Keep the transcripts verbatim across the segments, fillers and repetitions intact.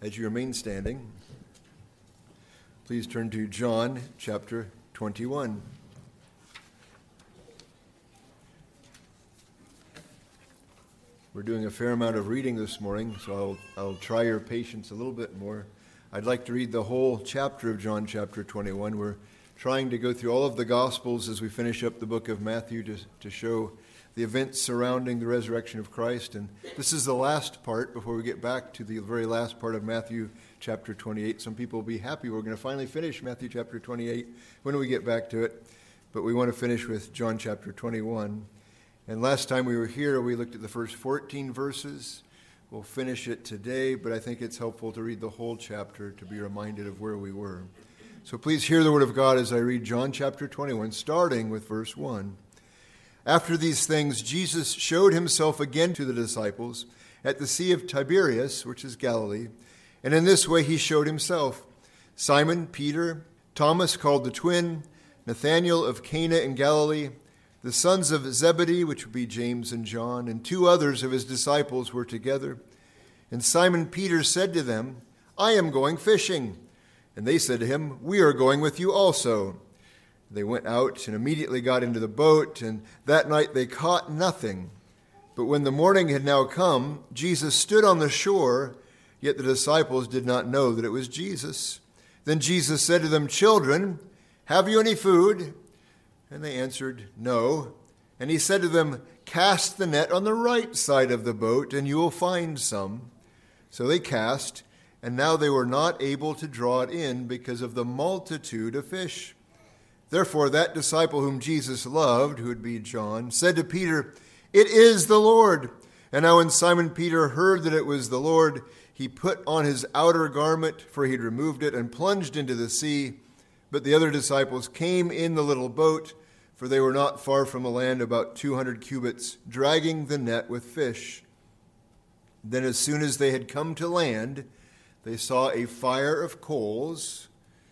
As you remain standing, please turn to John chapter twenty-one. We're doing a fair amount of reading this morning, so I'll, I'll try your patience a little bit more. I'd like to read the whole chapter of John chapter twenty-one. We're trying to go through all of the Gospels as we finish up the book of Matthew to, to show the events surrounding the resurrection of Christ. And this is the last part before we get back to the very last part of Matthew chapter twenty-eight. Some people will be happy we're going to finally finish Matthew chapter twenty-eight when we get back to it. But we want to finish with John chapter twenty-one. And last time we were here, we looked at the first fourteen verses. We'll finish it today, but I think it's helpful to read the whole chapter to be reminded of where we were. So please hear the word of God as I read John chapter twenty-one, starting with verse one. After these things, Jesus showed himself again to the disciples at the Sea of Tiberias, which is Galilee, and in this way he showed himself: Simon, Peter, Thomas called the twin, Nathanael of Cana in Galilee, the sons of Zebedee, which would be James and John, and two others of his disciples were together. And Simon Peter said to them, I am going fishing. And they said to him, We are going with you also. They went out and immediately got into the boat, and that night they caught nothing. But when the morning had now come, Jesus stood on the shore, yet the disciples did not know that it was Jesus. Then Jesus said to them, Children, have you any food? And they answered, No. And he said to them, Cast the net on the right side of the boat, and you will find some. So they cast, and now they were not able to draw it in because of the multitude of fish. Therefore that disciple whom Jesus loved, who would be John, said to Peter, It is the Lord. And now when Simon Peter heard that it was the Lord, he put on his outer garment, for he had removed it, and plunged into the sea. But the other disciples came in the little boat, for they were not far from the land, about two hundred cubits, dragging the net with fish. Then as soon as they had come to land, they saw a fire of coals,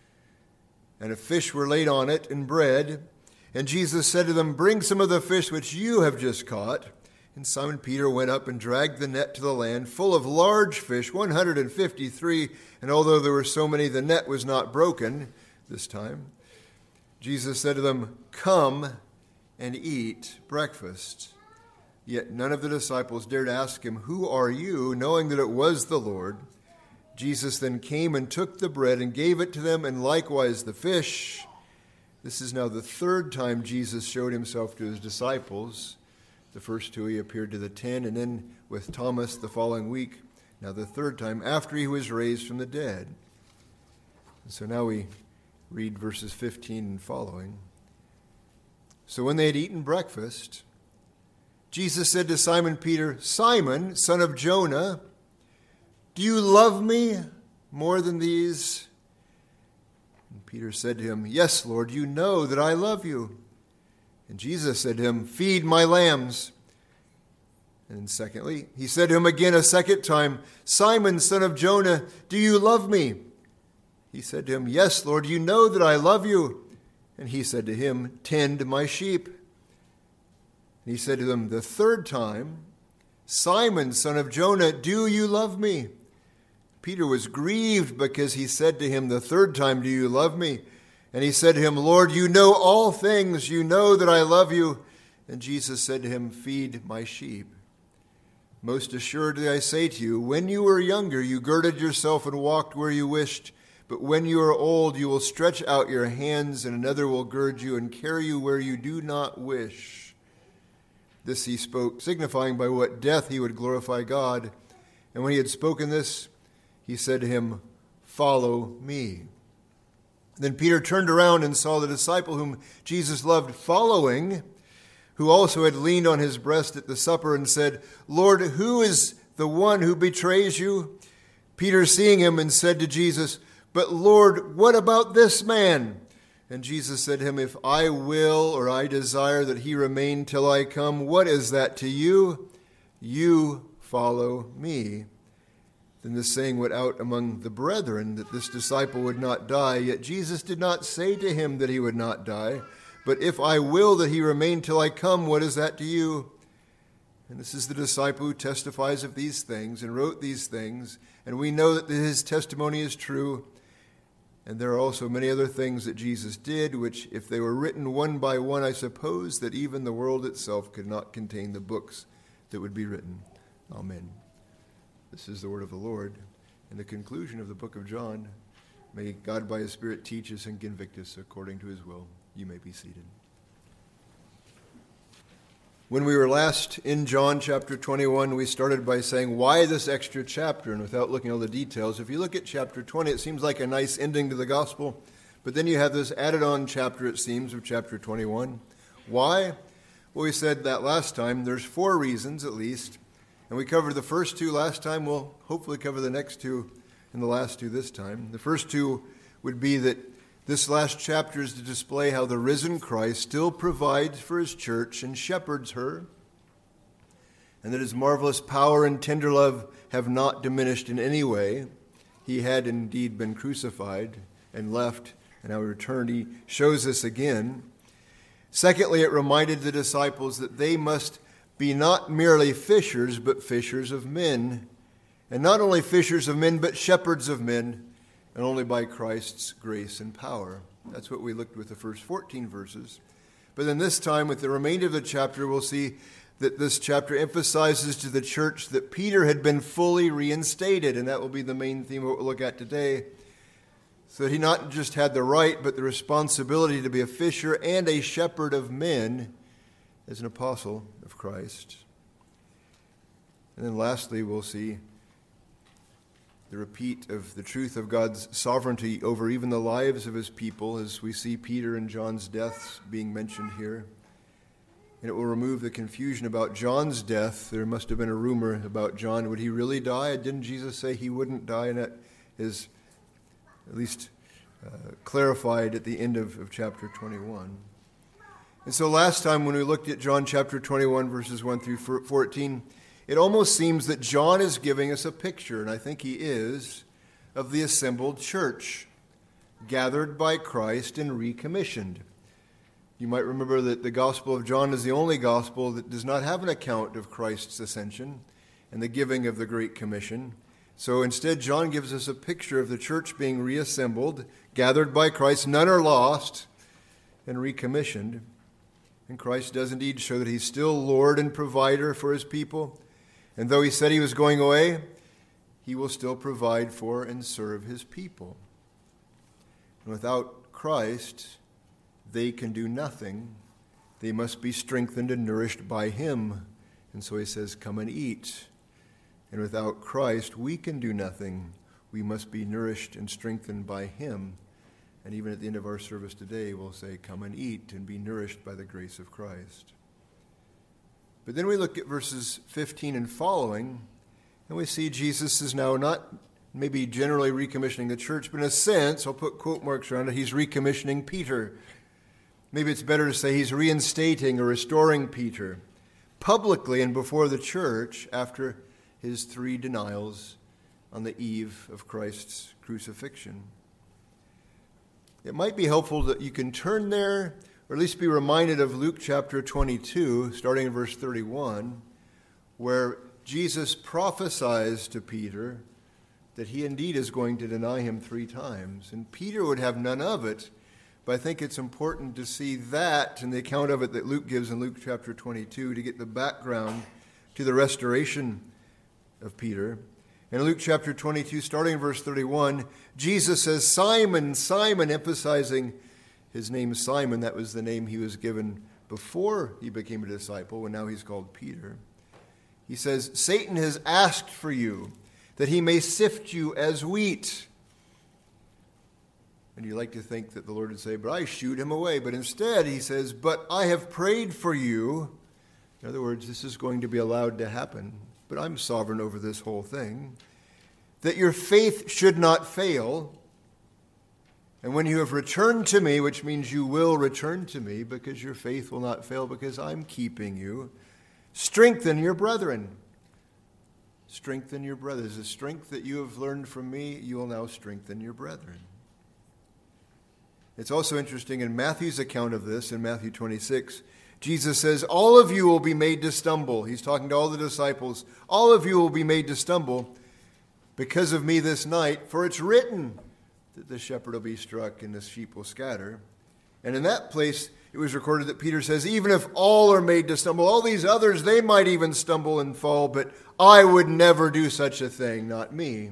and a fish were laid on it, and bread. And Jesus said to them, Bring some of the fish which you have just caught. And Simon Peter went up and dragged the net to the land, full of large fish, one hundred fifty-three. And although there were so many, the net was not broken this time. Jesus said to them, Come and eat breakfast. Yet none of the disciples dared ask him, Who are you? Knowing that it was the Lord. Jesus then came and took the bread and gave it to them, and likewise the fish. This is now the third time Jesus showed himself to his disciples. The first two he appeared to the ten, and then with Thomas the following week. Now the third time after he was raised from the dead. And so now we read verses fifteen and following. So when they had eaten breakfast, Jesus said to Simon Peter, Simon, son of Jonah, do you love me more than these? And Peter said to him, Yes, Lord, you know that I love you. And Jesus said to him, Feed my lambs. And secondly, he said to him again a second time, Simon, son of Jonah, do you love me? He said to him, Yes, Lord, you know that I love you. And he said to him, Tend my sheep. And he said to them the third time, Simon, son of Jonah, do you love me? Peter was grieved because he said to him the third time, Do you love me? And he said to him, Lord, you know all things. You know that I love you. And Jesus said to him, Feed my sheep. Most assuredly I say to you, when you were younger, you girded yourself and walked where you wished. But when you are old, you will stretch out your hands, and another will gird you and carry you where you do not wish. This he spoke, signifying by what death he would glorify God. And when he had spoken this, he said to him, Follow me. Then Peter turned around and saw the disciple whom Jesus loved following, who also had leaned on his breast at the supper, and said, Lord, who is the one who betrays you? Peter, seeing him, and said to Jesus, But Lord, what about this man? And Jesus said to him, If I will, or I desire that he remain till I come, what is that to you? You follow me. Then the saying went out among the brethren that this disciple would not die. Yet Jesus did not say to him that he would not die. But if I will that he remain till I come, what is that to you? And this is the disciple who testifies of these things and wrote these things. And we know that his testimony is true. And there are also many other things that Jesus did, which if they were written one by one, I suppose that even the world itself could not contain the books that would be written. Amen. This is the word of the Lord. In the conclusion of the book of John, may God by his Spirit teach us and convict us according to his will. You may be seated. When we were last in John chapter twenty-one, we started by saying, why this extra chapter? And without looking at all the details, if you look at chapter twenty, it seems like a nice ending to the gospel. But then you have this added on chapter, it seems, of chapter twenty-one. Why? Well, we said that last time. There's four reasons, at least. And we covered the first two last time. We'll hopefully cover the next two and the last two this time. The first two would be that this last chapter is to display how the risen Christ still provides for his church and shepherds her, and that his marvelous power and tender love have not diminished in any way. He had indeed been crucified and left, and now returned. He shows us again. Secondly, it reminded the disciples that they must be not merely fishers, but fishers of men. And not only fishers of men, but shepherds of men, and only by Christ's grace and power. That's what we looked with the first fourteen verses. But then this time, with the remainder of the chapter, we'll see that this chapter emphasizes to the church that Peter had been fully reinstated, and that will be the main theme of what we'll look at today. So that he not just had the right, but the responsibility to be a fisher and a shepherd of men as an apostle of Christ. And then lastly, we'll see the repeat of the truth of God's sovereignty over even the lives of his people, as we see Peter and John's deaths being mentioned here. And it will remove the confusion about John's death. There must have been a rumor about John. Would he really die? Didn't Jesus say he wouldn't die? And that is at least uh, clarified at the end of, of chapter twenty-one. And so last time when we looked at John chapter twenty-one, verses one through fourteen, it almost seems that John is giving us a picture, and I think he is, of the assembled church, gathered by Christ and recommissioned. You might remember that the Gospel of John is the only gospel that does not have an account of Christ's ascension and the giving of the Great Commission. So instead, John gives us a picture of the church being reassembled, gathered by Christ. None are lost, and recommissioned. And Christ does indeed show that he's still Lord and provider for his people. And though he said he was going away, he will still provide for and serve his people. And without Christ, they can do nothing. They must be strengthened and nourished by him. And so he says, come and eat. And without Christ, we can do nothing. We must be nourished and strengthened by him. And even at the end of our service today, we'll say, come and eat and be nourished by the grace of Christ. But then we look at verses fifteen and following, and we see Jesus is now not maybe generally recommissioning the church, but in a sense, I'll put quote marks around it, he's recommissioning Peter. Maybe it's better to say he's reinstating or restoring Peter publicly and before the church after his three denials on the eve of Christ's crucifixion. It might be helpful that you can turn there, or at least be reminded of Luke chapter twenty-two, starting in verse thirty-one, where Jesus prophesies to Peter that he indeed is going to deny him three times. And Peter would have none of it, but I think it's important to see that in the account of it that Luke gives in Luke chapter twenty-two to get the background to the restoration of Peter. In Luke chapter twenty-two, starting in verse thirty-one, Jesus says, Simon, Simon, emphasizing his name Simon. That was the name he was given before he became a disciple, and now he's called Peter. He says, Satan has asked for you, that he may sift you as wheat. And you like to think that the Lord would say, but I shoot him away. But instead, he says, but I have prayed for you. In other words, this is going to be allowed to happen, but I'm sovereign over this whole thing, that your faith should not fail. And when you have returned to me, which means you will return to me because your faith will not fail because I'm keeping you, strengthen your brethren. Strengthen your brothers. The strength that you have learned from me, you will now strengthen your brethren. It's also interesting in Matthew's account of this, in Matthew twenty-six, Jesus says, all of you will be made to stumble. He's talking to all the disciples. All of you will be made to stumble because of me this night, for it's written that the shepherd will be struck and the sheep will scatter. And in that place, it was recorded that Peter says, even if all are made to stumble, all these others, they might even stumble and fall, but I would never do such a thing, not me.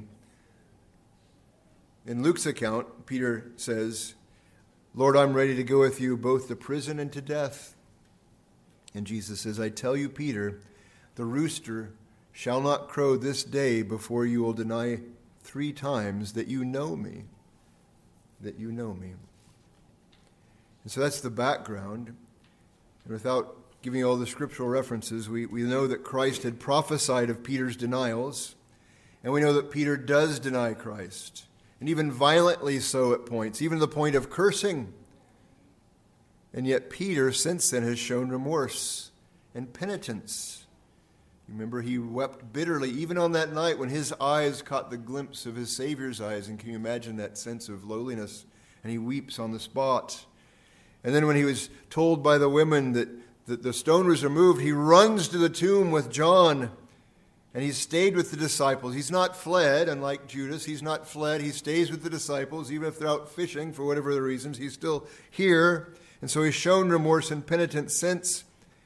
In Luke's account, Peter says, Lord, I'm ready to go with you both to prison and to death. And Jesus says, I tell you, Peter, the rooster shall not crow this day before you will deny three times that you know me, that you know me. And so that's the background. And without giving all the scriptural references, we, we know that Christ had prophesied of Peter's denials, and we know that Peter does deny Christ, and even violently so at points, even to the point of cursing. And yet Peter, since then, has shown remorse and penitence. You remember he wept bitterly, even on that night when his eyes caught the glimpse of his Savior's eyes. And can you imagine that sense of lowliness? And he weeps on the spot. And then when he was told by the women that, that the stone was removed, he runs to the tomb with John. And he's stayed with the disciples. He's not fled, unlike Judas. He's not fled. He stays with the disciples, even if they're out fishing for whatever the reasons. He's still here. And so he's shown remorse and penitence since.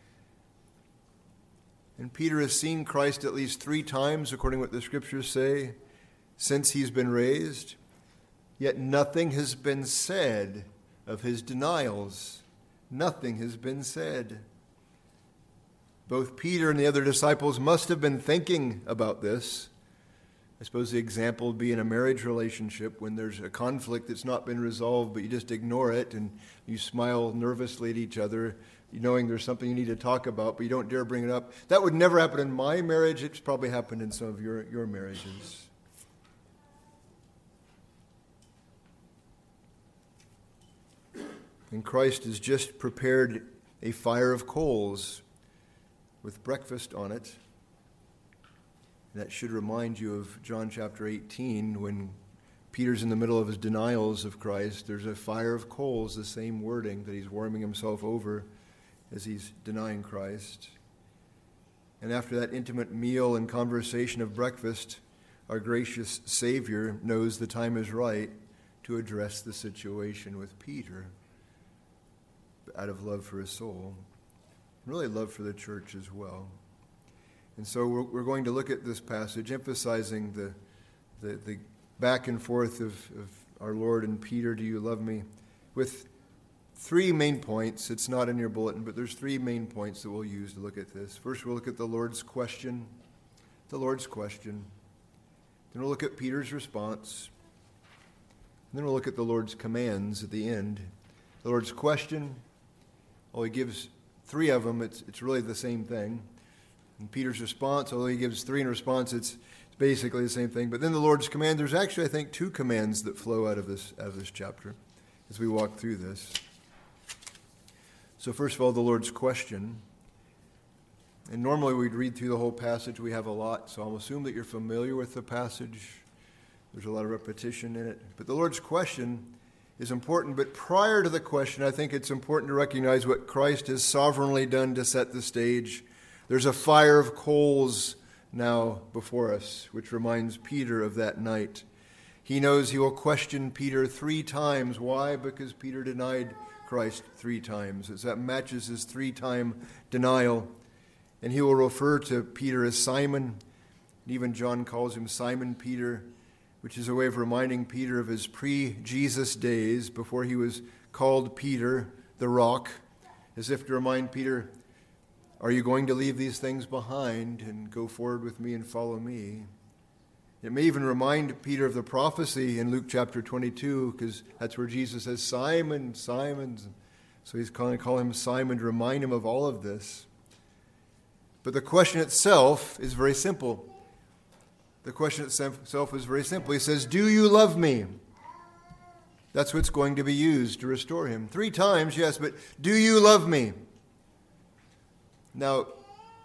And Peter has seen Christ at least three times, according to what the scriptures say, since he's been raised. Yet nothing has been said of his denials. Nothing has been said. Both Peter and the other disciples must have been thinking about this. I suppose the example would be in a marriage relationship when there's a conflict that's not been resolved, but you just ignore it and you smile nervously at each other, knowing there's something you need to talk about, but you don't dare bring it up. That would never happen in my marriage. It's probably happened in some of your, your marriages. And Christ has just prepared a fire of coals with breakfast on it. That should remind you of John chapter eighteen, when Peter's in the middle of his denials of Christ. There's a fire of coals, the same wording that he's warming himself over as he's denying Christ. And after that intimate meal and conversation of breakfast, our gracious Savior knows the time is right to address the situation with Peter out of love for his soul, really love for the church as well. And so we're, we're going to look at this passage, emphasizing the the, the back and forth of, of our Lord and Peter, do you love me, with three main points. It's not in your bulletin, but there's three main points that we'll use to look at this. First, we'll look at the Lord's question, the Lord's question. Then we'll look at Peter's response. And then we'll look at the Lord's commands at the end. The Lord's question, well, he gives three of them. It's, it's really the same thing. And Peter's response, although he gives three in response, it's, it's basically the same thing. But then the Lord's command, there's actually, I think, two commands that flow out of this, out of this chapter as we walk through this. So first of all, the Lord's question. And normally we'd read through the whole passage. We have a lot, so I'll assume that you're familiar with the passage. There's a lot of repetition in it. But the Lord's question is important. But prior to the question, I think it's important to recognize what Christ has sovereignly done to set the stage. There's a fire of coals now before us, which reminds Peter of that night. He knows he will question Peter three times. Why? Because Peter denied Christ three times. As that matches his three-time denial. And he will refer to Peter as Simon. And even John calls him Simon Peter, which is a way of reminding Peter of his pre-Jesus days, before he was called Peter, the rock, as if to remind Peter, are you going to leave these things behind and go forward with me and follow me? It may even remind Peter of the prophecy in Luke chapter twenty-two, because that's where Jesus says, Simon, Simon. So he's going to call him Simon to remind him of all of this. But the question itself is very simple. The question itself is very simple. He says, do you love me? That's what's going to be used to restore him. Three times, yes, but do you love me? Now,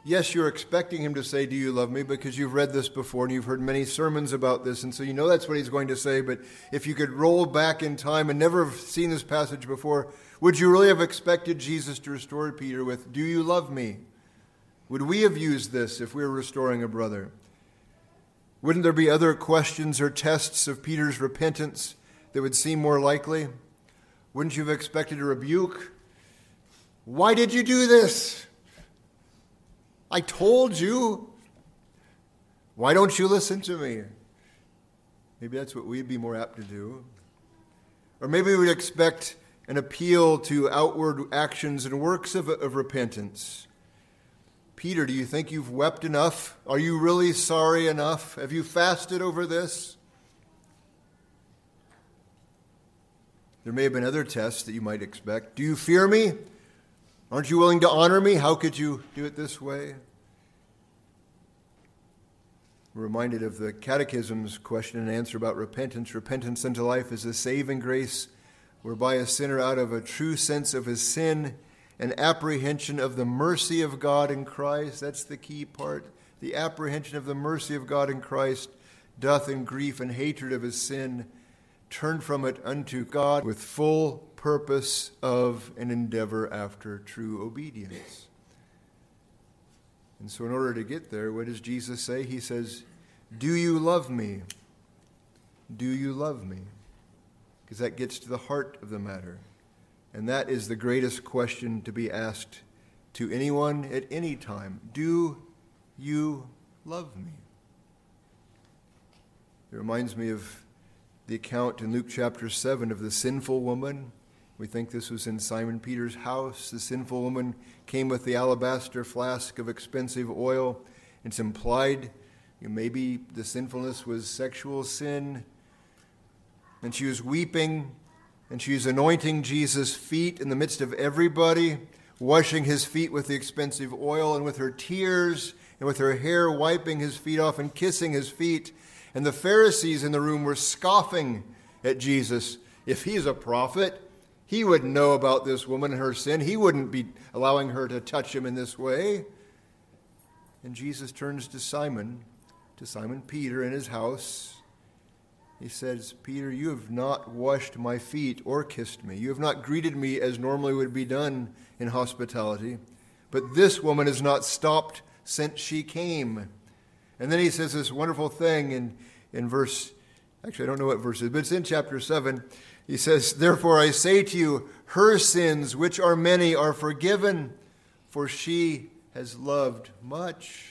Yes, you're expecting him to say, do you love me? Because you've read this before and you've heard many sermons about this, and so you know that's what he's going to say. But if you could roll back in time and never have seen this passage before, would you really have expected Jesus to restore Peter with, do you love me? Would we have used this if we were restoring a brother? Wouldn't there be other questions or tests of Peter's repentance that would seem more likely? Wouldn't you have expected a rebuke? Why did you do this? I told you. Why don't you listen to me? Maybe that's what we'd be more apt to do. Or maybe we'd expect an appeal to outward actions and works of, of repentance. Peter, do you think you've wept enough? Are you really sorry enough? Have you fasted over this? There may have been other tests that you might expect. Do you fear me? Aren't you willing to honor me? How could you do it this way? We're reminded of the Catechism's question and answer about repentance. Repentance unto life is a saving grace whereby a sinner, out of a true sense of his sin and apprehension of the mercy of God in Christ, that's the key part, the apprehension of the mercy of God in Christ, doth in grief and hatred of his sin turn from it unto God with full purpose of an endeavor after true obedience. And so in order to get there, what does Jesus say? He says, do you love me? Do you love me? Because that gets to the heart of the matter. And that is the greatest question to be asked to anyone at any time. Do you love me? It reminds me of the account in Luke chapter seven of the sinful woman. We think this was in Simon Peter's house. The sinful woman came with the alabaster flask of expensive oil. It's implied, you know, maybe the sinfulness was sexual sin. And she was weeping, and she was anointing Jesus' feet in the midst of everybody, washing his feet with the expensive oil, and with her tears and with her hair wiping his feet off and kissing his feet. And the Pharisees in the room were scoffing at Jesus. If he's a prophet, he would know about this woman and her sin. He wouldn't be allowing her to touch him in this way. And Jesus turns to Simon, to Simon Peter in his house. He says, Peter, you have not washed my feet or kissed me. You have not greeted me as normally would be done in hospitality. But this woman has not stopped since she came. And then he says this wonderful thing in, in verse, actually I don't know what verse it is, but it's in chapter seven. He says, therefore I say to you, her sins, which are many, are forgiven, for she has loved much.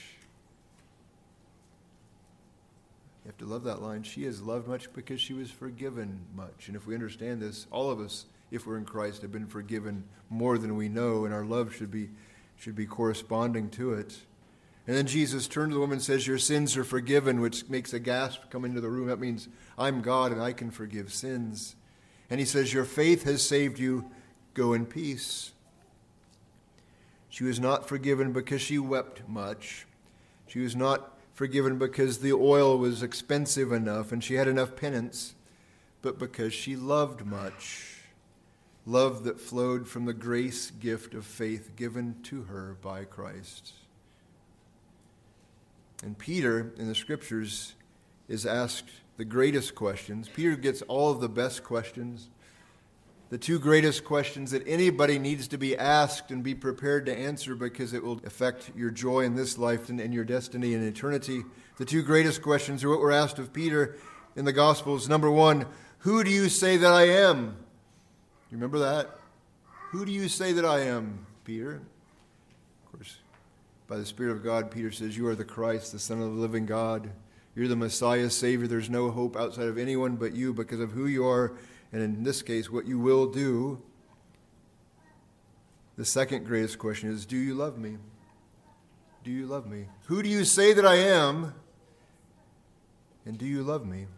You have to love that line. She has loved much because she was forgiven much. And if we understand this, all of us, if we're in Christ, have been forgiven more than we know, and our love should be, should be corresponding to it. And then Jesus turned to the woman and says, your sins are forgiven, which makes a gasp come into the room. That means I'm God and I can forgive sins. And he says, your faith has saved you. Go in peace. She was not forgiven because she wept much. She was not forgiven because the oil was expensive enough and she had enough penance, but because she loved much. Love that flowed from the grace gift of faith given to her by Christ. And Peter, in the Scriptures, is asked the greatest questions. Peter gets all of the best questions. The two greatest questions that anybody needs to be asked and be prepared to answer because it will affect your joy in this life and, and your destiny in eternity. The two greatest questions are what were asked of Peter in the Gospels. Number one, who do you say that I am? You remember that? Who do you say that I am, Peter? Of course, by the Spirit of God, Peter says, you are the Christ, the Son of the living God. You're the Messiah, Savior. There's no hope outside of anyone but you because of who you are, and in this case, what you will do. The second greatest question is, do you love me? Do you love me? Who do you say that I am? And do you love me?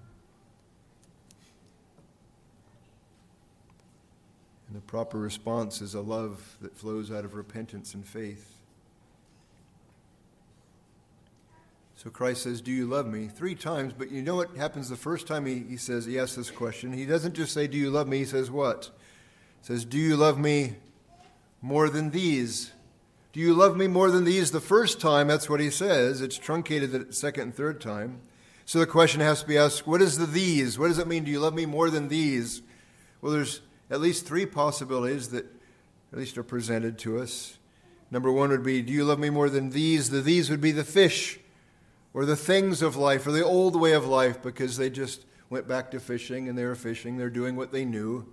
And the proper response is a love that flows out of repentance and faith. So Christ says, do you love me? Three times, but you know what happens the first time he, he says, he asks this question? He doesn't just say, do you love me? He says what? He says, do you love me more than these? Do you love me more than these? The first time, that's what he says. It's truncated the second and third time. So the question has to be asked, what is the these? What does it mean? Do you love me more than these? Well, there's at least three possibilities that at least are presented to us. Number one would be, do you love me more than these? The these would be the fish or the things of life or the old way of life, because they just went back to fishing and they were fishing. They're doing what they knew.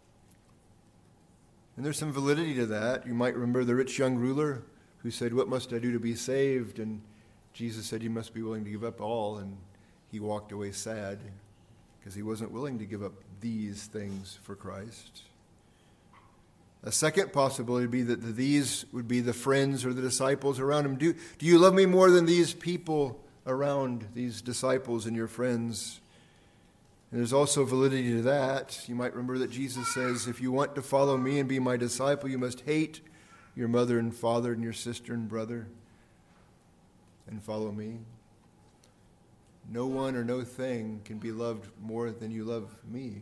And there's some validity to that. You might remember the rich young ruler who said, what must I do to be saved? And Jesus said, you must be willing to give up all. And he walked away sad because he wasn't willing to give up these things for Christ. A second possibility would be that the these would be the friends or the disciples around him. Do, do you love me more than these people around, these disciples and your friends? And there's also validity to that. You might remember that Jesus says, if you want to follow me and be my disciple, you must hate your mother and father and your sister and brother and follow me. No one or no thing can be loved more than you love me.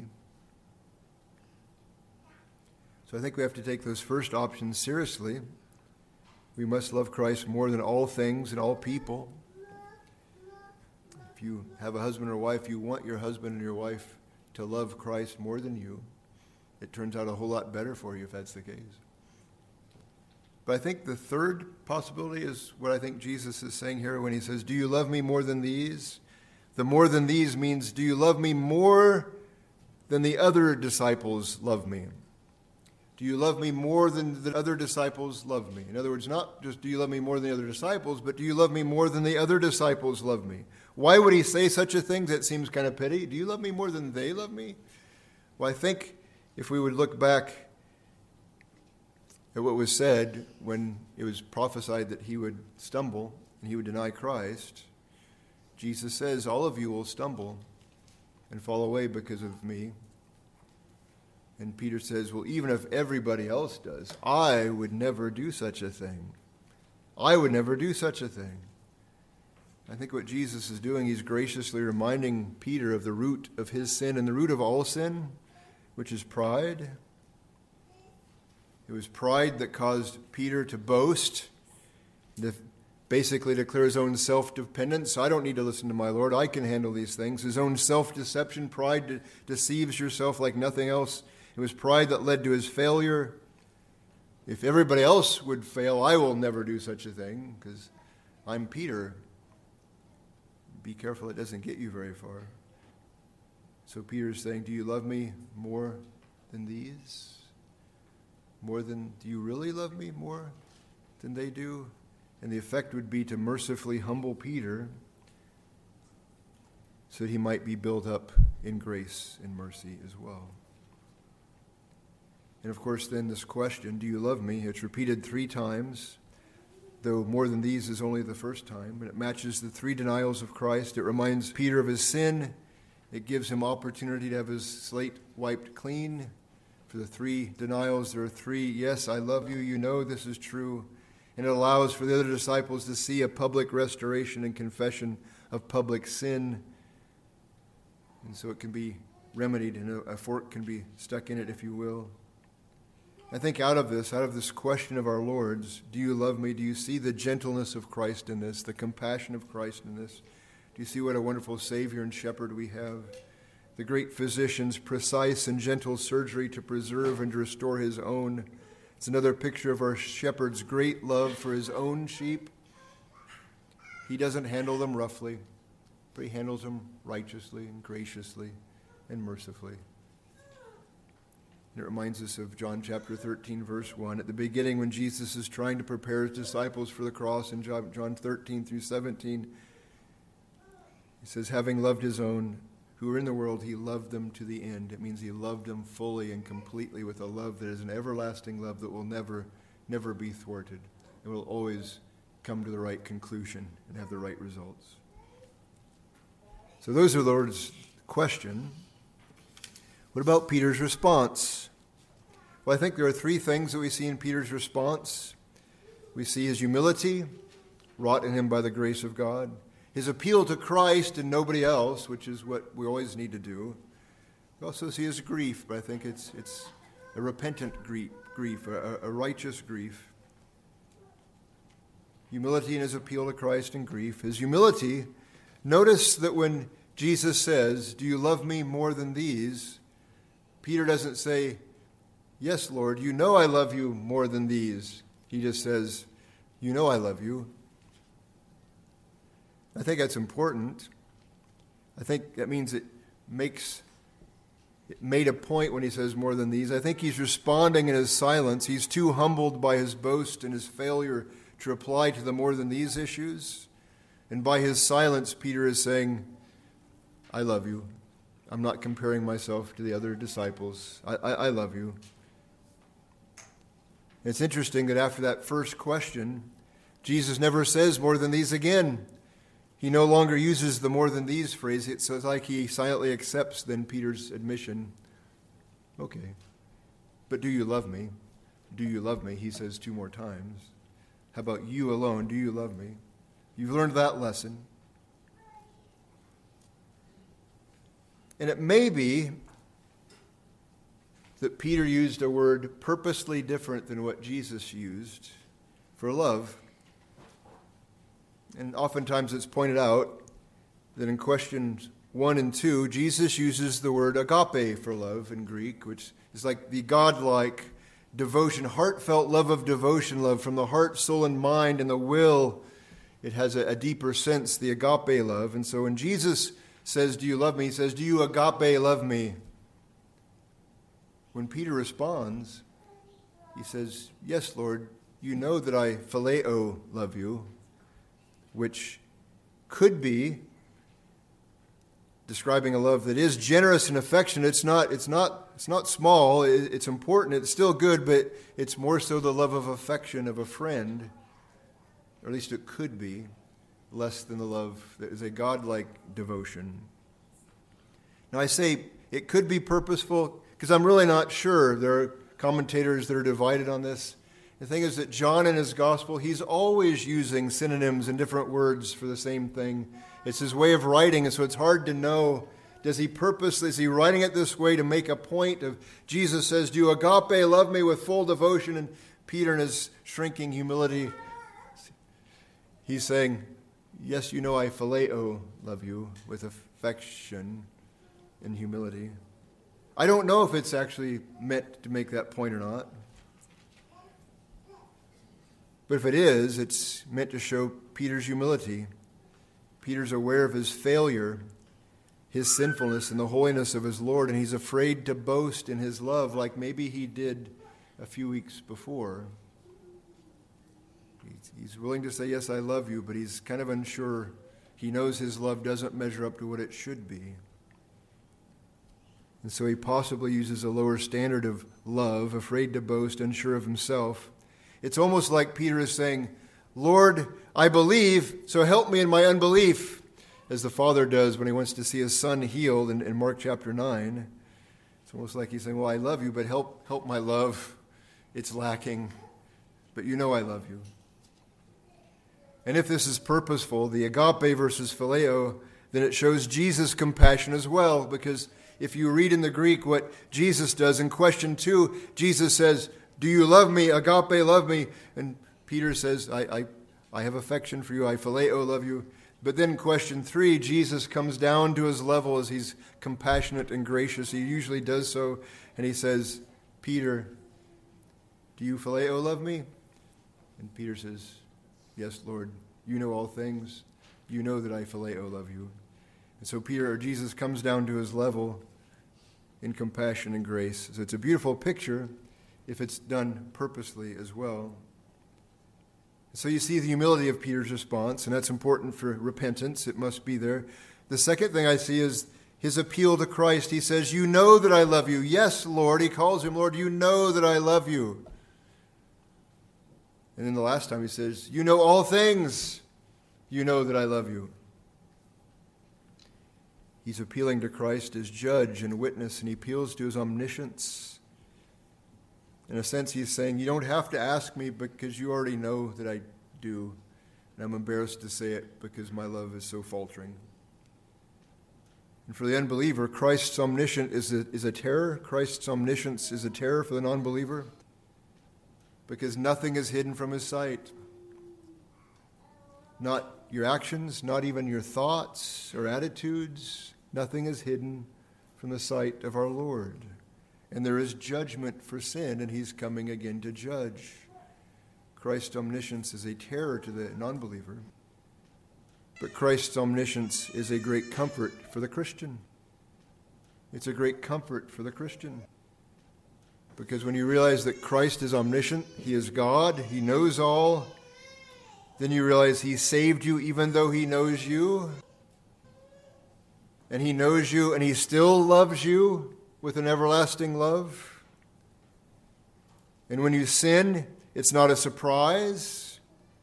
So I think we have to take those first options seriously. We must love Christ more than all things and all people. If you have a husband or wife, you want your husband and your wife to love Christ more than you. It turns out a whole lot better for you if that's the case. But I think the third possibility is what I think Jesus is saying here when he says, do you love me more than these? The more than these means, do you love me more than the other disciples love me? Do you love me more than the other disciples love me? In other words, not just do you love me more than the other disciples, but do you love me more than the other disciples love me? Why would he say such a thing? That seems kind of petty. Do you love me more than they love me? Well, I think if we would look back at what was said when it was prophesied that he would stumble and he would deny Christ, Jesus says, all of you will stumble and fall away because of me. And Peter says, well, even if everybody else does, I would never do such a thing. I would never do such a thing. I think what Jesus is doing, he's graciously reminding Peter of the root of his sin and the root of all sin, which is pride. It was pride that caused Peter to boast, to basically declare his own self-dependence. I don't need to listen to my Lord. I can handle these things. His own self-deception, pride de- deceives yourself like nothing else. It was pride that led to his failure. If everybody else would fail, I will never do such a thing because I'm Peter. Be careful, it doesn't get you very far. So Peter's saying, do you love me more than these? More than, do you really love me more than they do? And the effect would be to mercifully humble Peter so that he might be built up in grace and mercy as well. And of course, then this question, do you love me? It's repeated three times, though more than these is only the first time. And it matches the three denials of Christ. It reminds Peter of his sin. It gives him opportunity to have his slate wiped clean. For the three denials, there are three, yes, I love you, you know this is true. And it allows for the other disciples to see a public restoration and confession of public sin. And so it can be remedied, and a fork can be stuck in it, if you will. I think out of this, out of this question of our Lord's, do you love me? Do you see the gentleness of Christ in this, the compassion of Christ in this? Do you see what a wonderful Savior and Shepherd we have? The great physician's precise and gentle surgery to preserve and to restore his own. It's another picture of our shepherd's great love for his own sheep. He doesn't handle them roughly, but he handles them righteously and graciously and mercifully. And it reminds us of John chapter thirteen, verse one. At the beginning, when Jesus is trying to prepare his disciples for the cross in John thirteen through seventeen, he says, having loved his own who are in the world, he loved them to the end. It means he loved them fully and completely with a love that is an everlasting love that will never, never be thwarted. It will always come to the right conclusion and have the right results. So those are the Lord's question. What about Peter's response? Well, I think there are three things that we see in Peter's response. We see his humility, wrought in him by the grace of God. His appeal to Christ and nobody else, which is what we always need to do. We also see his grief, but I think it's it's a repentant grief, grief a, a righteous grief. humility in his appeal to Christ and grief. His humility, notice that when Jesus says, "Do you love me more than these?" Peter doesn't say, "Yes, Lord, you know I love you more than these." He just says, "You know I love you." I think that's important. I think that means it makes it made a point when he says more than these. I think he's responding in his silence. He's too humbled by his boast and his failure to reply to the more than these issues. And by his silence, Peter is saying, "I love you. I'm not comparing myself to the other disciples. I, I, I love you." It's interesting that after that first question, Jesus never says more than these again. He no longer uses the more than these phrase. It's like he silently accepts then Peter's admission. "Okay, but do you love me? Do you love me?" He says two more times. "How about you alone? Do you love me?" You've learned that lesson. And it may be that Peter used a word purposely different than what Jesus used for love. And oftentimes it's pointed out that in questions one and two, Jesus uses the word agape for love in Greek, which is like the godlike devotion, heartfelt love of devotion, love from the heart, soul, and mind, and the will. It has a, a deeper sense, the agape love. And so when Jesus says, "Do you love me?" he says, "Do you agape love me?" When Peter responds, he says, "Yes, Lord, you know that I phileo love you," which could be describing a love that is generous and affectionate. It's not, it's not, it's not small. It's important. It's still good, but it's more so the love of affection of a friend, or at least it could be, less than the love that is a godlike devotion. Now I say it could be purposeful because I'm really not sure. There are commentators that are divided on this. The thing is that John in his gospel, he's always using synonyms and different words for the same thing. It's his way of writing, and so it's hard to know, does he purposely, is he writing it this way to make a point of, Jesus says, "Do you agape love me with full devotion?" And Peter in his shrinking humility, he's saying, "Yes, you know I phileo love you with affection and humility." I don't know if it's actually meant to make that point or not. But if it is, it's meant to show Peter's humility. Peter's aware of his failure, his sinfulness, and the holiness of his Lord, and he's afraid to boast in his love like maybe he did a few weeks before. He's willing to say, "Yes, I love you," but he's kind of unsure. He knows his love doesn't measure up to what it should be. And so he possibly uses a lower standard of love, afraid to boast, unsure of himself. It's almost like Peter is saying, "Lord, I believe, so help me in my unbelief," as the father does when he wants to see his son healed in, in Mark chapter nine. It's almost like he's saying, "Well, I love you, but help, help my love. It's lacking, but you know I love you." And if this is purposeful, the agape versus phileo, then it shows Jesus' compassion as well, because if you read in the Greek what Jesus does in question two, Jesus says, "Do you love me? Agape, love me." And Peter says, I, I, I have affection for you. I phileo love you. But then question three, Jesus comes down to his level as he's compassionate and gracious. He usually does so. And he says, "Peter, do you phileo love me?" And Peter says, "Yes, Lord, you know all things. You know that I phileo love you." And so Peter, or Jesus, comes down to his level in compassion and grace. So it's a beautiful picture if it's done purposely as well. So you see the humility of Peter's response, and that's important for repentance. It must be there. The second thing I see is his appeal to Christ. He says, "You know that I love you." "Yes, Lord." He calls him Lord. "You know that I love you." And then the last time he says, "You know all things. You know that I love you." He's appealing to Christ as judge and witness, and he appeals to his omniscience. In a sense, he's saying, "You don't have to ask me because you already know that I do. And I'm embarrassed to say it because my love is so faltering." And for the unbeliever, Christ's omniscience is a, is a terror. Christ's omniscience is a terror for the non-believer because nothing is hidden from his sight. not your actions, not even your thoughts or attitudes. Nothing is hidden from the sight of our Lord. And there is judgment for sin, and he's coming again to judge. Christ's omniscience is a terror to the non-believer, but Christ's omniscience is a great comfort for the Christian. It's a great comfort for the Christian. Because when you realize that Christ is omniscient, he is God, he knows all, then you realize he saved you even though he knows you. And he knows you and he still loves you with an everlasting love. And when you sin, it's not a surprise.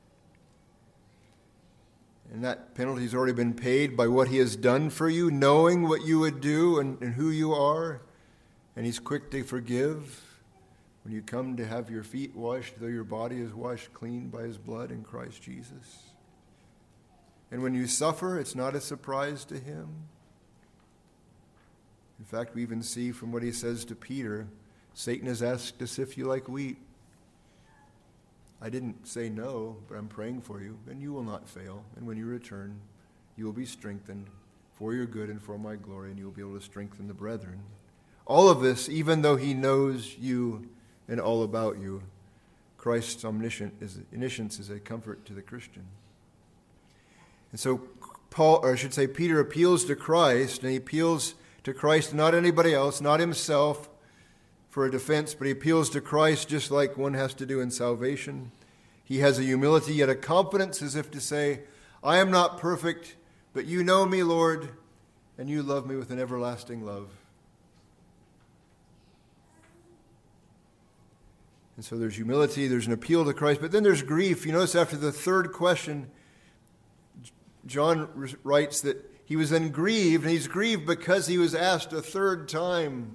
And that penalty has already been paid by what he has done for you, knowing what you would do and, and who you are. And he's quick to forgive. When you come to have your feet washed, though your body is washed clean by his blood in Christ Jesus. And when you suffer, it's not a surprise to him. In fact, we even see from what he says to Peter, Satan has asked to sift you like wheat. I didn't say no, but I'm praying for you, and you will not fail. And when you return, you will be strengthened for your good and for my glory, and you will be able to strengthen the brethren. All of this, even though he knows you and all about you, Christ's omniscience is a comfort to the Christian. And so Paul, or I should say Peter, appeals to Christ, and he appeals to Christ, not anybody else, not himself, for a defense, but he appeals to Christ just like one has to do in salvation. He has a humility, yet a confidence, as if to say, I am not perfect, but you know me, Lord, and you love me with an everlasting love. And so there's humility, there's an appeal to Christ, but then there's grief. You notice after the third question, John writes that he was then grieved, and he's grieved because he was asked a third time.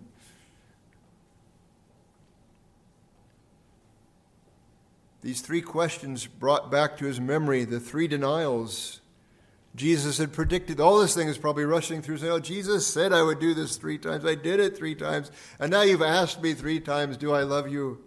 These three questions brought back to his memory the three denials. Jesus had predicted. All this thing is probably rushing through saying, oh, Jesus said I would do this three times. I did it three times. And now you've asked me three times, do I love you?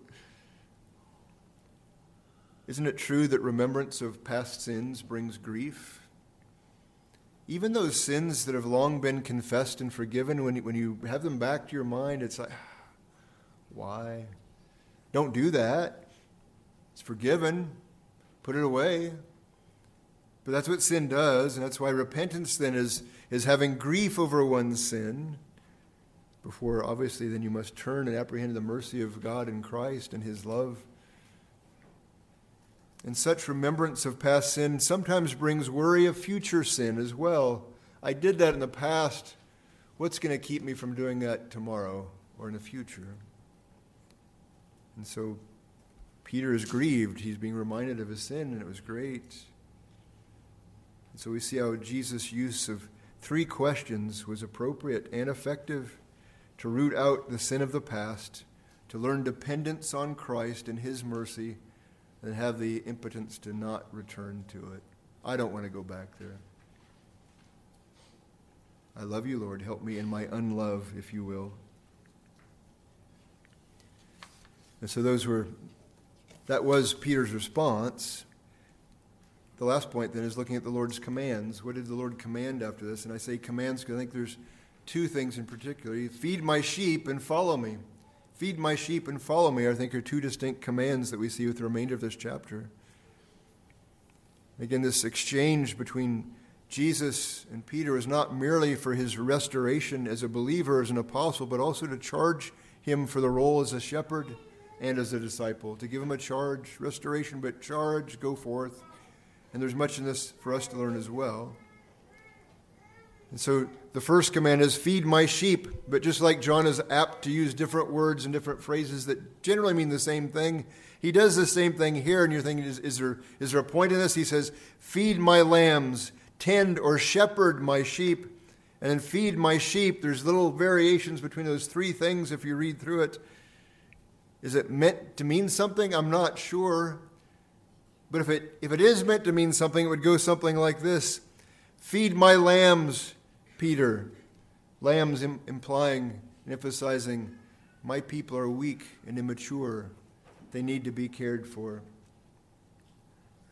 Isn't it true that remembrance of past sins brings grief? Even those sins that have long been confessed and forgiven, when you, when you have them back to your mind, it's like, why? Don't do that. It's forgiven. Put it away. But that's what sin does, and that's why repentance then is, is having grief over one's sin. Before, obviously, then you must turn and apprehend the mercy of God in Christ and his love. And such remembrance of past sin sometimes brings worry of future sin as well. I did that in the past. What's going to keep me from doing that tomorrow or in the future? And so Peter is grieved. He's being reminded of his sin, and it was great. And so we see how Jesus' use of three questions was appropriate and effective to root out the sin of the past, to learn dependence on Christ and his mercy, and have the impotence to not return to it. I don't want to go back there. I love you, Lord. Help me in my unlove, if you will. And so those were, that was Peter's response. The last point then is looking at the Lord's commands. What did the Lord command after this? And I say commands because I think there's two things in particular. Feed my sheep and follow me. Feed my sheep and follow me, I think, are two distinct commands that we see with the remainder of this chapter. Again, this exchange between Jesus and Peter is not merely for his restoration as a believer, as an apostle, but also to charge him for the role as a shepherd and as a disciple, to give him a charge, restoration, but charge, go forth. And there's much in this for us to learn as well. And so the first command is feed my sheep, but just like John is apt to use different words and different phrases that generally mean the same thing, he does the same thing here, and you're thinking, is, is, there, is there a point in this? He says, feed my lambs, tend or shepherd my sheep, and then feed my sheep. There's little variations between those three things if you read through it. Is it meant to mean something? I'm not sure. But if it, if it is meant to mean something, it would go something like this. Feed my lambs, Peter. Lambs im- implying and emphasizing my people are weak and immature. They need to be cared for.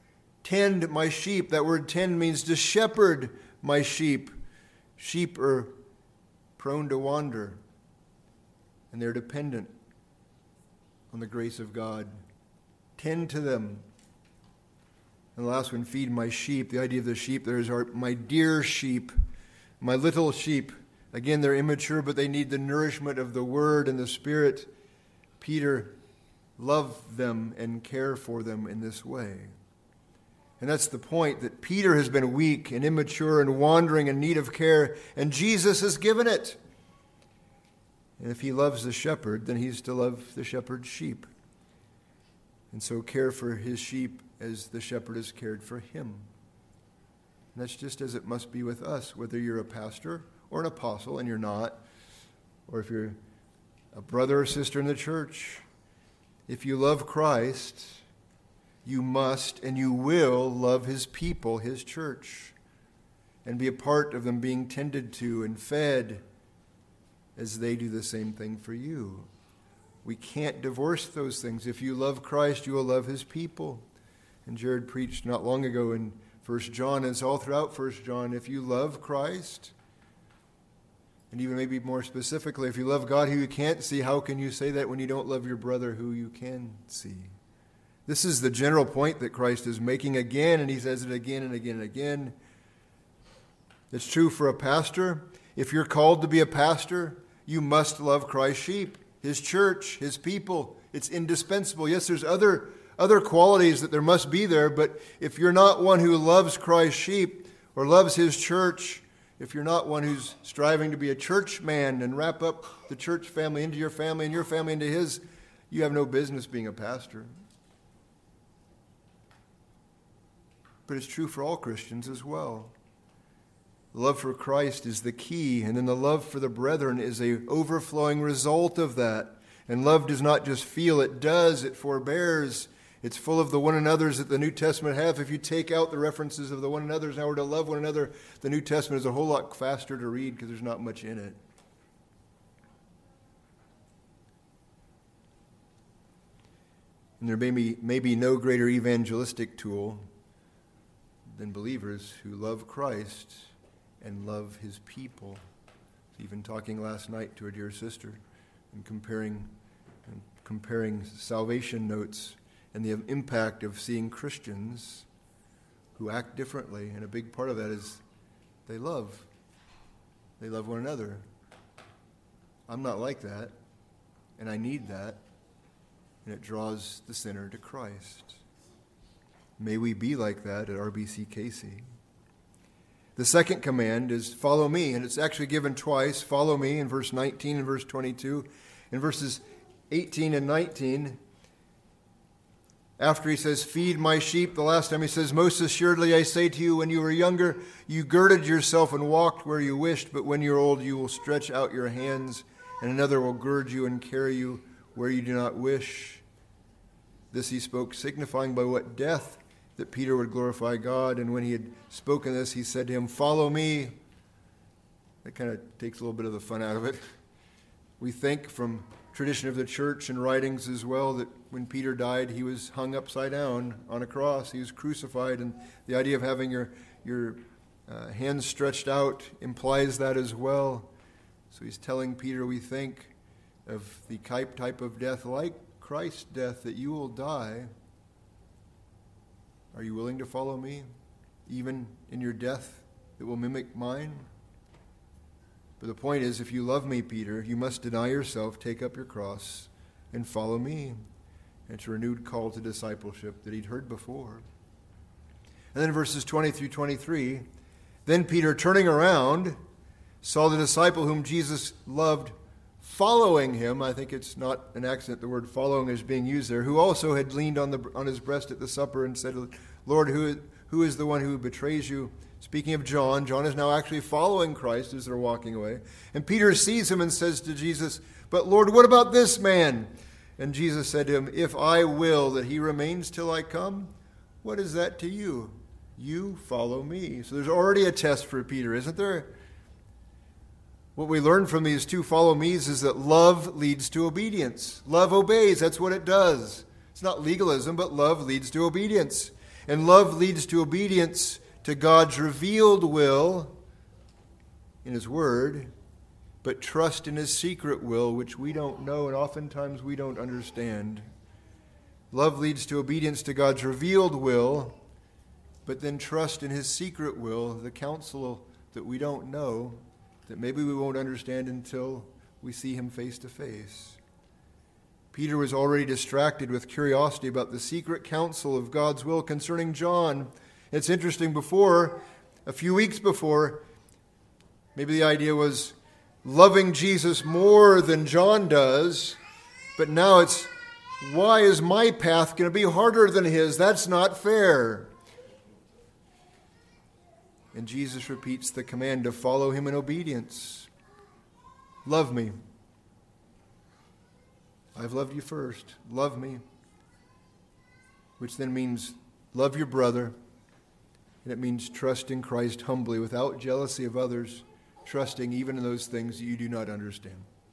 Tend my sheep. That word tend means to shepherd my sheep. Sheep are prone to wander, and they're dependent on the grace of God. Tend to them. And the last one, feed my sheep. The idea of the sheep there is our, my dear sheep, my little sheep. Again, they're immature, but they need the nourishment of the Word and the Spirit. Peter loved them and care for them in this way. And that's the point, that Peter has been weak and immature and wandering in need of care, and Jesus has given it. And if he loves the shepherd, then he's to love the shepherd's sheep. And so care for his sheep as the shepherd has cared for him. And that's just as it must be with us, whether you're a pastor or an apostle, and you're not, or if you're a brother or sister in the church. If you love Christ, you must and you will love his people, his church, and be a part of them being tended to and fed as they do the same thing for you. We can't divorce those things. If you love Christ, you will love his people. And Jared preached not long ago in First John, and it's all throughout First John, if you love Christ, and even maybe more specifically, if you love God who you can't see, how can you say that when you don't love your brother who you can see? This is the general point that Christ is making again, and he says it again and again and again. It's true for a pastor. If you're called to be a pastor, you must love Christ's sheep, his church, his people. It's indispensable. Yes, there's other, other qualities that there must be there, but if you're not one who loves Christ's sheep or loves his church, if you're not one who's striving to be a church man and wrap up the church family into your family and your family into his, you have no business being a pastor. But it's true for all Christians as well. The love for Christ is the key, and then the love for the brethren is an overflowing result of that. And love does not just feel, it does, it forbears. It's full of the one another's that the New Testament have. If you take out the references of the one another's, now we're to love one another, the New Testament is a whole lot faster to read because there's not much in it. And there may be, may be no greater evangelistic tool than believers who love Christ and love his people. Even talking last night to a dear sister and comparing, and comparing salvation notes and the impact of seeing Christians who act differently. And a big part of that is they love. They love one another. I'm not like that, and I need that, and it draws the sinner to Christ. May we be like that at R B C Casey. The second command is follow me, and it's actually given twice. Follow me in verse nineteen and verse twenty-two. In verses eighteen and nineteen, after he says, feed my sheep, the last time he says, most assuredly I say to you, when you were younger, you girded yourself and walked where you wished, but when you're old, you will stretch out your hands, and another will gird you and carry you where you do not wish. This he spoke, signifying by what death that Peter would glorify God. And when he had spoken this, he said to him, follow me. That kind of takes a little bit of the fun out of it. We think from tradition of the church and writings as well that when Peter died, he was hung upside down on a cross. He was crucified, and the idea of having your, your uh, hands stretched out implies that as well. So he's telling Peter, we think of the type of death like Christ's death, that you will die. Are you willing to follow me, even in your death that will mimic mine? But the point is, if you love me, Peter, you must deny yourself, take up your cross, and follow me. And it's a renewed call to discipleship that he'd heard before. And then verses twenty through twenty-three, then Peter, turning around, saw the disciple whom Jesus loved following him. I think it's not an accident the word following is being used there, who also had leaned on the on his breast at the supper and said, Lord, who, who is the one who betrays you? Speaking of John, John is now actually following Christ as they're walking away. And Peter sees him and says to Jesus, but Lord, what about this man? And Jesus said to him, if I will that he remains till I come, what is that to you? You follow me. So there's already a test for Peter, isn't there? What we learn from these two follow me's is that love leads to obedience. Love obeys. That's what it does. It's not legalism, but love leads to obedience. And love leads to obedience to God's revealed will in His Word, but trust in His secret will, which we don't know and oftentimes we don't understand. Love leads to obedience to God's revealed will, but then trust in His secret will, the counsel that we don't know, that maybe we won't understand until we see Him face to face. Peter was already distracted with curiosity about the secret counsel of God's will concerning John. It's interesting, before, a few weeks before, maybe the idea was loving Jesus more than John does, but now it's, why is my path going to be harder than his? That's not fair. And Jesus repeats the command to follow Him in obedience. Love me. I've loved you first. Love me. Which then means love your brother. And it means trust in Christ humbly, without jealousy of others, trusting even in those things that you do not understand.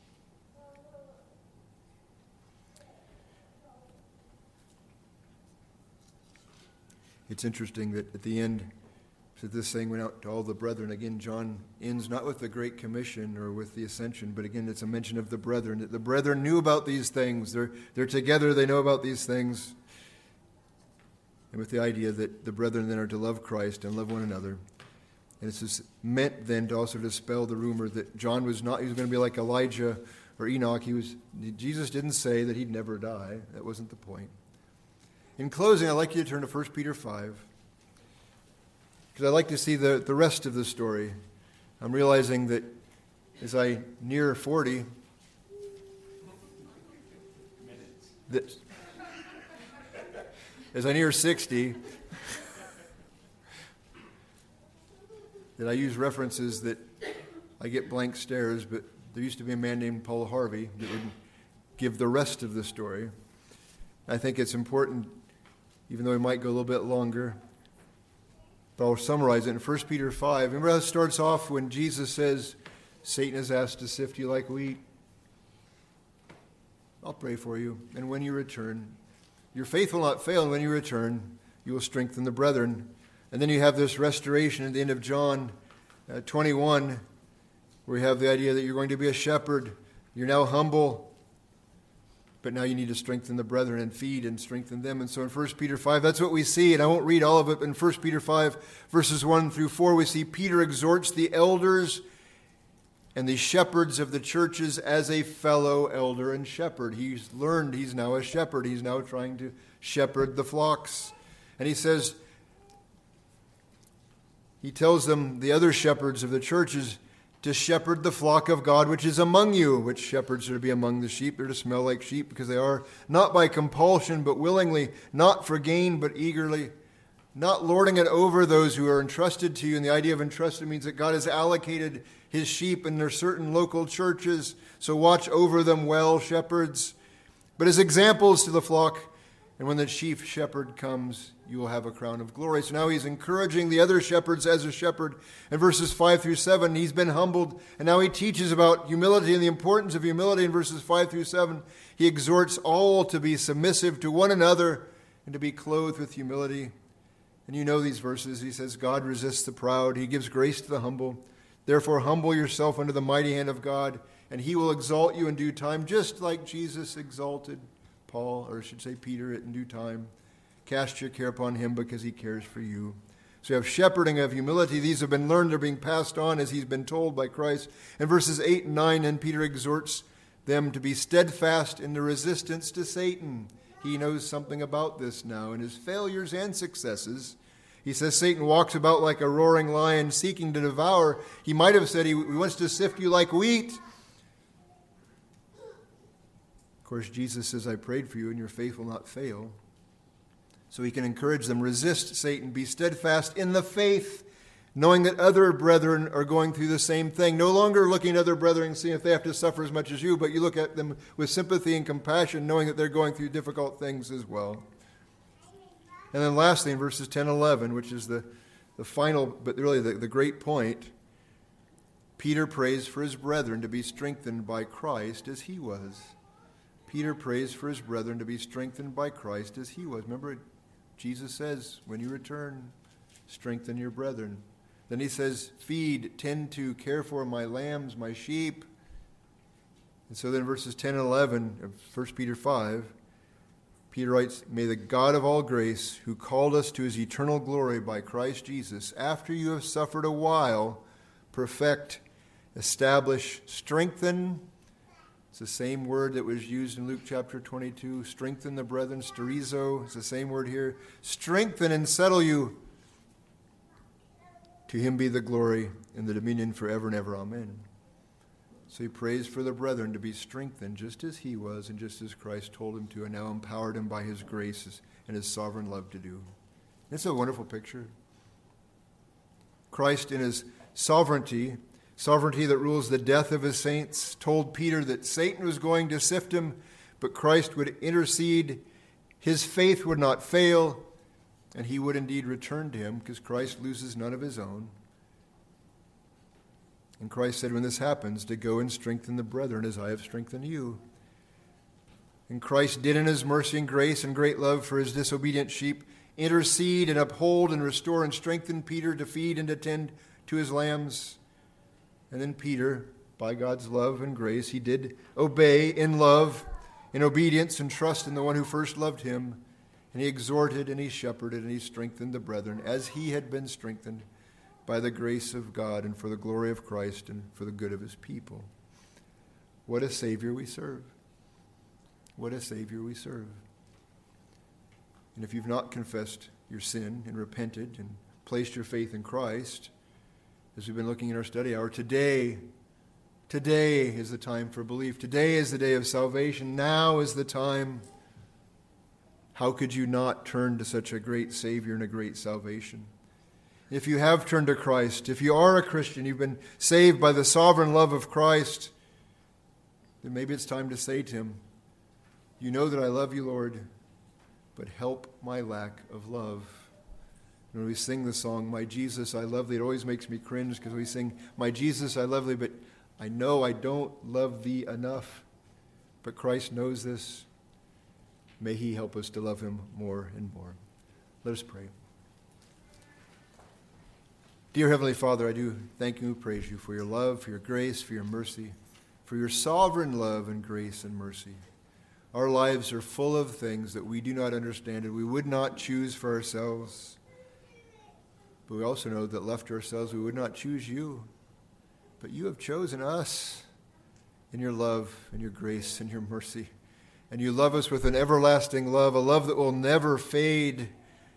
It's interesting that at the end, so this saying went out to all the brethren. Again, John ends not with the Great Commission or with the Ascension, but again, it's a mention of the brethren, that the brethren knew about these things. They're, they're together, they know about these things. And with the idea that the brethren then are to love Christ and love one another. And it's just meant then to also dispel the rumor that John was not, he was going to be like Elijah or Enoch. He was, Jesus didn't say that he'd never die. That wasn't the point. In closing, I'd like you to turn to First Peter five. Because I'd like to see the, the rest of the story. I'm realizing that as I near forty, that as I near sixty, that I use references that I get blank stares, but there used to be a man named Paul Harvey that would give the rest of the story. I think it's important, even though we might go a little bit longer, but I'll summarize it in First Peter five. Remember how it starts off when Jesus says, Satan is asked to sift you like wheat? I'll pray for you. And when you return, your faith will not fail, and when you return, you will strengthen the brethren. And then you have this restoration at the end of John uh, twenty-one, where you have the idea that you're going to be a shepherd. You're now humble, but now you need to strengthen the brethren and feed and strengthen them. And so in First Peter five, that's what we see. And I won't read all of it, but in First Peter five, verses one through four, we see Peter exhorts the elders and the shepherds of the churches as a fellow elder and shepherd. He's learned he's now a shepherd. He's now trying to shepherd the flocks. And he says, he tells them, the other shepherds of the churches, to shepherd the flock of God which is among you, which shepherds are to be among the sheep. They're to smell like sheep because they are, not by compulsion but willingly, not for gain but eagerly, not lording it over those who are entrusted to you. And the idea of entrusted means that God has allocated His sheep in their certain local churches, so watch over them well, shepherds, but as examples to the flock. And when the chief shepherd comes, you will have a crown of glory. So now he's encouraging the other shepherds as a shepherd. In verses five through seven, he's been humbled. And now he teaches about humility and the importance of humility. In verses five through seven, he exhorts all to be submissive to one another and to be clothed with humility. And you know these verses. He says, God resists the proud. He gives grace to the humble. Therefore, humble yourself under the mighty hand of God, and He will exalt you in due time, just like Jesus exalted Paul, or I should say Peter, in due time. Cast your care upon Him because He cares for you. So you have shepherding, of humility. These have been learned. They're being passed on as He's been told by Christ. In verses eight and nine, and Peter exhorts them to be steadfast in the resistance to Satan. He knows something about this now in his failures and successes. He says Satan walks about like a roaring lion seeking to devour. He might have said he wants to sift you like wheat. Of course, Jesus says, I prayed for you and your faith will not fail. So he can encourage them, resist Satan, be steadfast in the faith, knowing that other brethren are going through the same thing. No longer looking at other brethren and seeing if they have to suffer as much as you, but you look at them with sympathy and compassion, knowing that they're going through difficult things as well. And then lastly, in verses ten and eleven, which is the, the final, but really the, the great point, Peter prays for his brethren to be strengthened by Christ as he was. Peter prays for his brethren to be strengthened by Christ as he was. Remember, Jesus says, when you return, strengthen your brethren. Then he says, feed, tend to, care for my lambs, my sheep. And so then verses ten and eleven of First Peter five, Peter writes, may the God of all grace, who called us to his eternal glory by Christ Jesus, after you have suffered a while, perfect, establish, strengthen. It's the same word that was used in Luke chapter twenty-two. Strengthen the brethren, sterizo. It's the same word here. Strengthen and settle you. To him be the glory and the dominion forever and ever. Amen. So he prays for the brethren to be strengthened just as he was and just as Christ told him to, and now empowered him by his grace and his sovereign love to do. It's a wonderful picture. Christ in his sovereignty, sovereignty that rules the death of his saints, told Peter that Satan was going to sift him, but Christ would intercede. His faith would not fail, and he would indeed return to him, because Christ loses none of his own. And Christ said when this happens, to go and strengthen the brethren as I have strengthened you. And Christ did in his mercy and grace and great love for his disobedient sheep intercede and uphold and restore and strengthen Peter to feed and to tend to his lambs. And then Peter, by God's love and grace, he did obey in love, in obedience and trust in the one who first loved him. And he exhorted and he shepherded and he strengthened the brethren as he had been strengthened by the grace of God and for the glory of Christ and for the good of his people. What a Savior we serve. What a Savior we serve. And if you've not confessed your sin and repented and placed your faith in Christ, as we've been looking in our study hour, today, today is the time for belief. Today is the day of salvation. Now is the time. How could you not turn to such a great Savior and a great salvation? If you have turned to Christ, if you are a Christian, you've been saved by the sovereign love of Christ, then maybe it's time to say to him, you know that I love you, Lord, but help my lack of love. And when we sing the song, My Jesus, I love thee, it always makes me cringe because we sing, My Jesus, I love thee, but I know I don't love thee enough. But Christ knows this. May he help us to love him more and more. Let us pray. Dear Heavenly Father, I do thank you and praise you for your love, for your grace, for your mercy, for your sovereign love and grace and mercy. Our lives are full of things that we do not understand and we would not choose for ourselves. But we also know that left to ourselves, we would not choose you. But you have chosen us in your love and your grace and your mercy. And you love us with an everlasting love, a love that will never fade,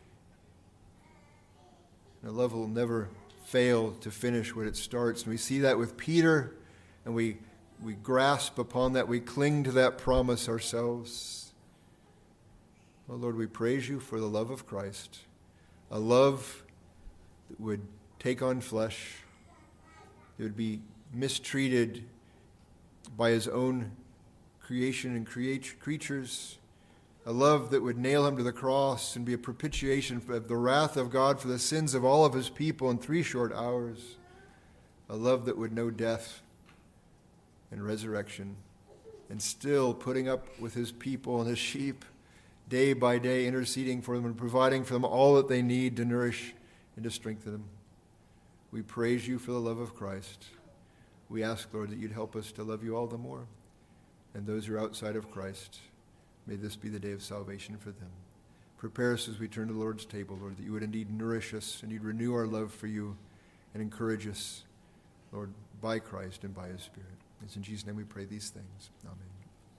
and a love that will never fail to finish what it starts. And we see that with Peter, and we we grasp upon that. We cling to that promise ourselves. Oh Lord, we praise you for the love of Christ, a love that would take on flesh, that would be mistreated by his own creation and create creatures, a love that would nail him to the cross and be a propitiation of the wrath of God for the sins of all of his people in three short hours, a love that would know death and resurrection, and still putting up with his people and his sheep day by day, interceding for them and providing for them all that they need to nourish and to strengthen them. We praise you for the love of Christ. We ask, Lord, that you'd help us to love you all the more. And those who are outside of Christ, may this be the day of salvation for them. Prepare us as we turn to the Lord's table, Lord, that you would indeed nourish us and you'd renew our love for you and encourage us, Lord, by Christ and by his Spirit. It's in Jesus' name we pray these things. Amen.